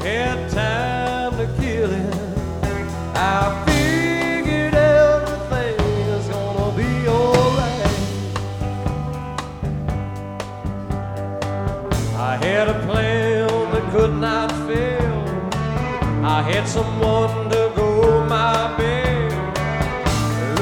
had time to kill it. I figured everything is gonna be alright. I had a plan that could not fail. I had someone